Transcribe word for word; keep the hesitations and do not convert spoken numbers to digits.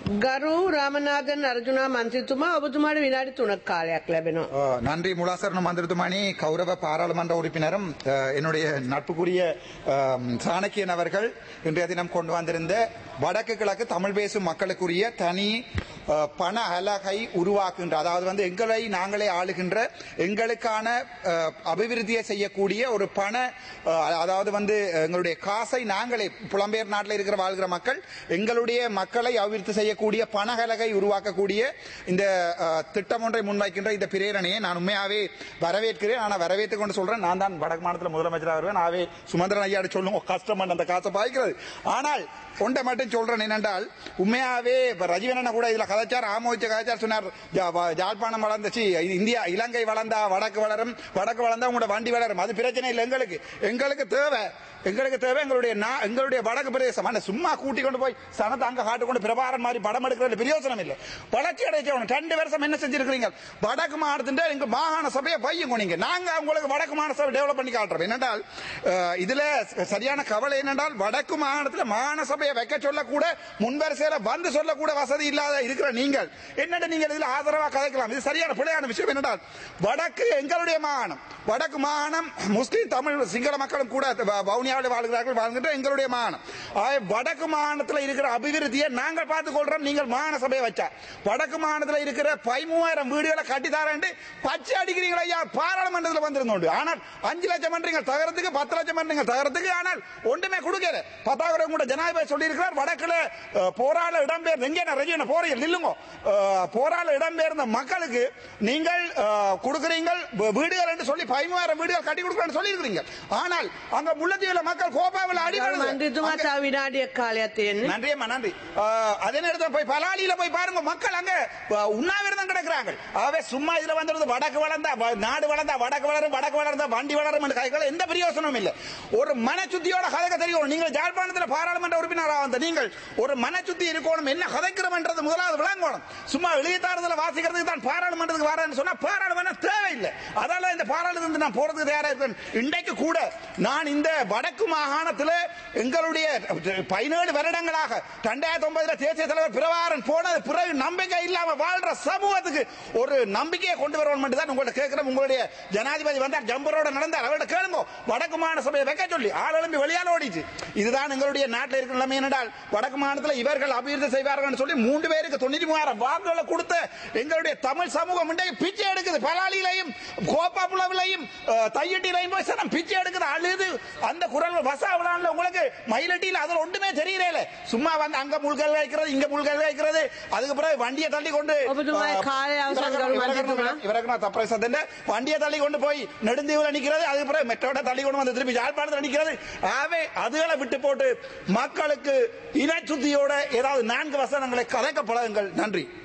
ගරු රාමනාදන් අර්ජුනා මන්ත්‍රීතුමා ඔබතුමාට විනාඩි තුනක් කාලයක් ලැබෙනවා. நன்றி முலாசரண மந்திரத்துமணி கௌரவ பாராளுமன்ற உறுப்பினரும் என்னுடைய நட்புக்குரிய சாணக்கியன் அவர்கள் இன்றைய தினம் கொண்டு வந்திருந்த வடக்கு கிழக்கு தமிழ் பேசும் மக்களுக்குரிய தனி பண அலகை உருவாக்குகின்ற, அதாவது வந்து எங்களை நாங்களே ஆளுகின்ற எங்களுக்கான அபிவிருத்தியை செய்யக்கூடிய ஒரு பண, அதாவது வந்து எங்களுடைய காசை நாங்களே புலம்பெயர் நாட்டில் இருக்கிற வாழ்கிற மக்கள் எங்களுடைய மக்களை அபிவிருத்தி செய்யக்கூடிய பணகலகை உருவாக்கக்கூடிய இந்த திட்டம் ஒன்றை முன்வைக்கின்ற இந்த பிரேரணையை நான் உண்மையாவே வரவேற்கிறேன். ஆனால் வரவேற்றுக் கொண்டு சொல்றேன், நான் தான் வடக்கு மாநிலத்தில் முதலமைச்சராக வருவேன். ஆவே சுமந்திரன் ஐயாடு சொல்லுங்க கஷ்டம் அந்த காசை பாய்க்கிறது. ஆனால் ஒன்றை மட்டும் சொல்றேன் என்னென்றால், உண்மையாவே ரஜீவன கூட இதுல கதைச்சார், ஆமோதிச்ச கதைச்சார், சொன்னார் யாழ்ப்பாணம் வளர்ந்துச்சு, இந்தியா இலங்கை வளர்ந்தா வடக்கு வளரும், வடக்கு வளர்ந்தா உங்களோட வண்டி வளரும். அது பிரச்சனை இல்லை. எங்களுக்கு எங்களுக்கு தேவை எங்களுக்கு தேவை எங்களுடைய எங்களுடைய வடக்கு பிரதேசம். சும்மா கூட்டி கொண்டு போய் சனத்தை அங்க காட்டு கொண்டு பிரபாரன் மாதிரி படம் எடுக்கிறது பிரயோசனம் இல்லை. வளர்ச்சி அடைச்சவன ரெண்டு வருஷம் என்ன செஞ்சிருக்கிறீங்க? வடக்கு மாநிலத்தின் எங்க மாகாண சபையை பையன் கொண்டீங்க. நாங்க உங்களுக்கு வடக்கு மாகாண சபை டெவலப் பண்ணி காட்டுறோம். என்னென்றால் இதுல சரியான கவலை என்னென்றால், வடக்கு மாகாணத்தில் மாகாண சபையை வைக்க சொல்லக்கூட முன்வரிசையில வந்து சொல்லக்கூட வசதி இல்லாத இருக்கிற நீங்கள் என்னென்ன நீங்கள் இதுல ஆதரவா கதைக்கலாம். இது சரியான பிழையான விஷயம். என்னென்றால் வடக்கு எங்களுடைய மாகாணம், வடக்கு மாகாணம் முஸ்லீம் தமிழ் சிங்கள மக்களும் கூட வவுனியாவில் வாழ்கிறார்கள், வாழ்கின்ற எங்களுடைய மாகாணம். வடக்கு மாகாணத்தில் இருக்கிற அபிவிருத்தியை நாங்கள் பார்த்துக் கொள்றோம். நீங்கள் மாகாண சபையை வச்சா வடக்கு மாகாணத்தில் இருக்கிற பதிமூவாயிரம் வீடுகளை கட்டித்தாரேன் பச்சை அடிக்கிறீங்களா ஐயா? பாராளுமன்றத்தில் வந்திருந்தோம். ஆனால் அஞ்சு லட்சம் பண்றீங்க தகரத்துக்கு, பத்து லட்சம் பண்றீங்க தகரத்துக்கு, ஆனால் ஒன்றுமே கொடுக்கல. பத்தாவது கூட ஜனாதிபதி சொல்லி இருக்கிறார், வடக்குல போராள இடம்பெயர்ந்த எங்கே ரஜின போறீங்க நில்லுங்க, போராள இடம்பெயர்ந்த மக்களுக்கு நீங்கள் கொடுக்குறீங்க வீடுகள் என்று சொல்லி பதிமூவாயிரம் வீடுகள் கட்டி கொடுக்குறேன்னு சொல்லி இருக்கிறீங்க. ஆனால் அங்க முல்லைத்தீவுல மக்கள் கோபாவில் அடிக்கிறது. நன்றியம்மா, நன்றி. அதே நேரத்தில் போய் பலாலியில போய் பாருங்க, மக்கள் அங்க உண்ணாவிரதம் கிடக்கிறாங்க. ஆகவே சும்மா இதுல வந்து வடக்கு வளர்ந்தா நாடு வளர்ந்தா வடக்கு வளரும், வடக்கு வளர்ந்தா வண்டி வளரும் என்று கைகள் எந்த பிரயோசனமும் இல்லை. ஒரு மனச்சுத்தியோட கதைக்க தெரியும். நீங்கள் ஜாழ்ப்பாணத்தில் பாராளுமன்ற உறுப்பினராக வந்த நீங்கள் ஒரு மனச்சுத்தி இருக்கணும், என்ன கதைக்கிறோம் என்றது முதலாவது விளங்கணும். சும்மா எழுதித்தாரத்தில் வாசிக்கிறதுக்கு தான் பாராளுமன்றத்துக்கு வரேன்னு சொன்னா பாராளுமன்றம் தேவையில்லை. அதால இந்த பாராளுமன்றத்துக்கு நான் போறதுக்கு தயாரா இருக்கேன். இன்றைக்கு கூட நான் இந்த வடக்கு மாகாணத்தில் எங்களுடைய பதினேழு வருடங்களாக இரண்டாயிரத்தி ஒன்பதுல தேசிய தலைவர் பிரபாகரன் போனது பிறகு நம்பிக்கை இல்லாம வாழ்ற சமூகத்துக்கு ஒரு நம்பிக்கையை கொண்டு வரணும் மட்டும் தான் உங்கள்ட்ட கேட்கிறோம். உங்களுடைய ஜனாதிபதி வந்தார், ஜம்பரோட நடந்தார், அவர்கிட்ட கேளுங்க வடக்கு மாகாண சபையை வைக்க சொல்லி. ஆள் எழும்பி வெளியால் ஓடிச்சு. இதுதான் எங்களுடைய நாட்டில் இருக்கிற நிலைமை. என்னென்றால் வடக்கு மாநிலத்தில் இவர்கள் அபிவிருத்தி செய்வார்கள் சொல்லி மூன்று பேருக்கு தொண்ணூற்றி மூவாயிரம் வாக்குகளை கொடுத்த எங்களுடைய தமிழ் சமூகம் இன்றைக்கு பிச்சை எடுக்குது. பலாலியிலையும் கோப்பாப்புலவிலையும் தையட்டிலையும் போய் சனம் பிச்சை எடுக்குது, அழுது. அந்த குரல் வசாவிலான்ல உங்களுக்கு மயிலட்டியில் அதில் ஒன்றுமே தெரியல. சும்மா வந்து அங்க முள்கள் வைக்கிறது, இங்க முள்கள் வைக்கிறது, அதுக்கு பிறகு வண்டியை தள்ளி கொண்டு வண்டியை தள்ளி கொண்டு போய் நெடுந்தீவுல நிக்கிறது, அதுக்கு பிறகு மெட்ரோட தள்ளி கொண்டு வந்து திருப்பி யாழ்ப்பாணத்தில் நிக்கிறது. ஆகவே அதுகளை விட்டு போட்டு மக்களுக்கு இனச்சுத்தியோட ஏதாவது நான்கு வசனங்களை கதைக்க பழகுங்கள். நன்றி.